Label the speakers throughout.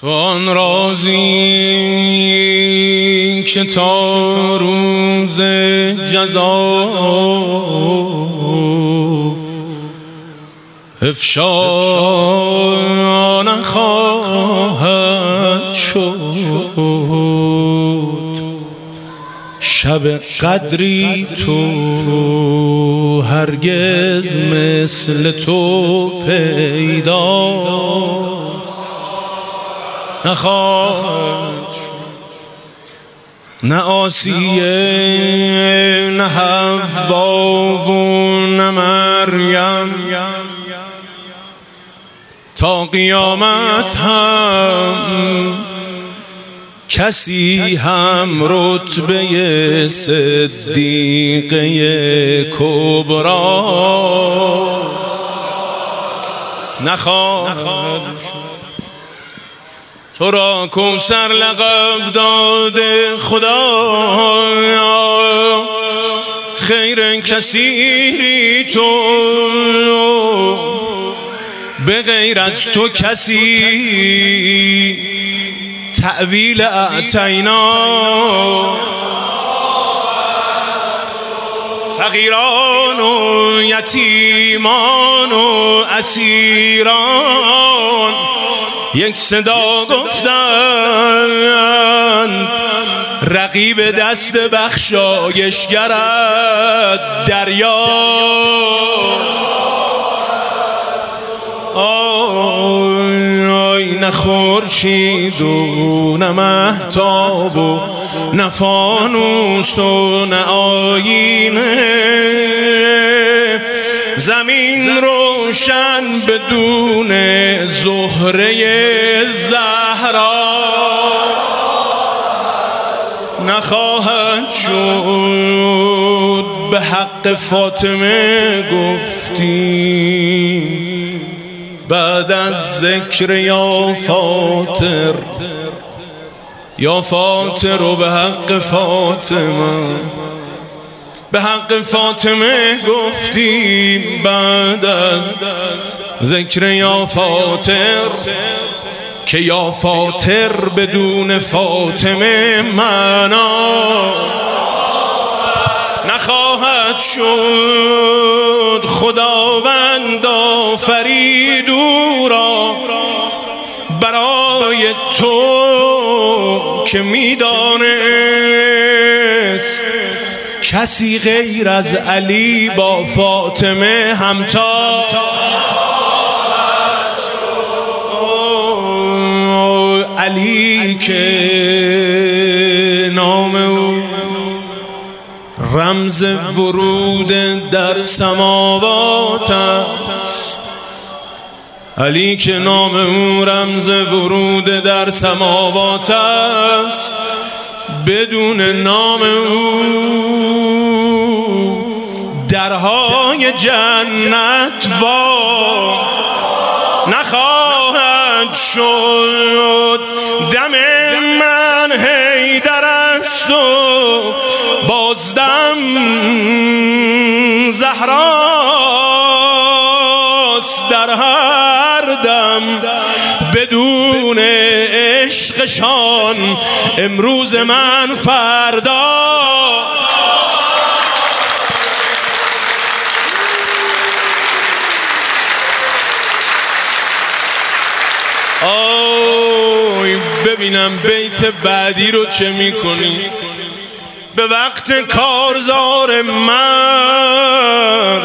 Speaker 1: تو آن رازی که تا روز جزا افشا نخواهد شد. شب قدری تو هرگز مثل تو پیدا نخواهد شد. نه آسیه نه حوا و نه مریم تا قیامت هم کسی هم رتبه صدیقه کبرا نخواهد شد. تو را کوثر لقب داده خدا، خیر کثیری تو، به غیر از تو کسی تأویل اعطینا. فقیران و یتیمان و اسیران یک صدا گفتند رقیب دست بخشایشگرت دریا. نه خورشید و نه مهتاب و نه فانوس و نه آینه، زمین روشن بدون زهره زهرا نخواهد شد. به حق فاطمه گفتی بعد از ذکر یا فاطر، یا فاطر و به حق فاطمه، به حق فاطمه گفتی بعد از ذکر یا فاطر که یا فاطر بدون فاطمه معنا نخواهد شد. خداوند آفرید او را برای تو که میدانست کسی غیر از علی با فاطمه همتا. علی که نام او رمز ورود در سماوات است، علی که نام او رمز ورود در سماوات است، بدون نام او درهای جنت وا نخواهد شد. دم من حیدر است و بازدم زهراست، در هر دم بدون عشقشان امروز من فردا. ببینم بیت بعدی رو چه میکنی. به وقت کارزار من،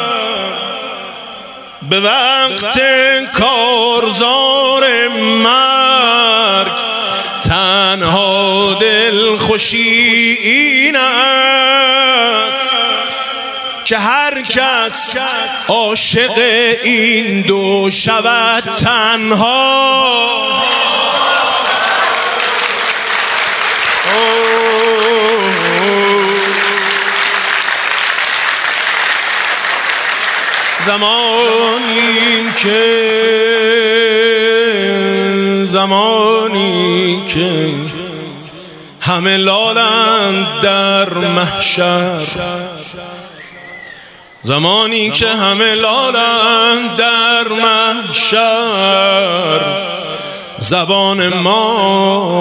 Speaker 1: به وقت کارزار مرگ، تنها دلخوشی این است که هر کس عاشق این دو شود تنها. زمانی که همه لالند در محشر، زمانی که همه لالند در محشر، زبان ما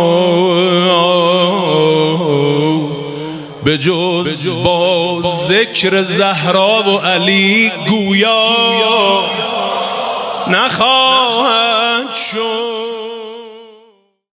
Speaker 1: به جز با ذکر زهرا و علی گویا نخواهد شد.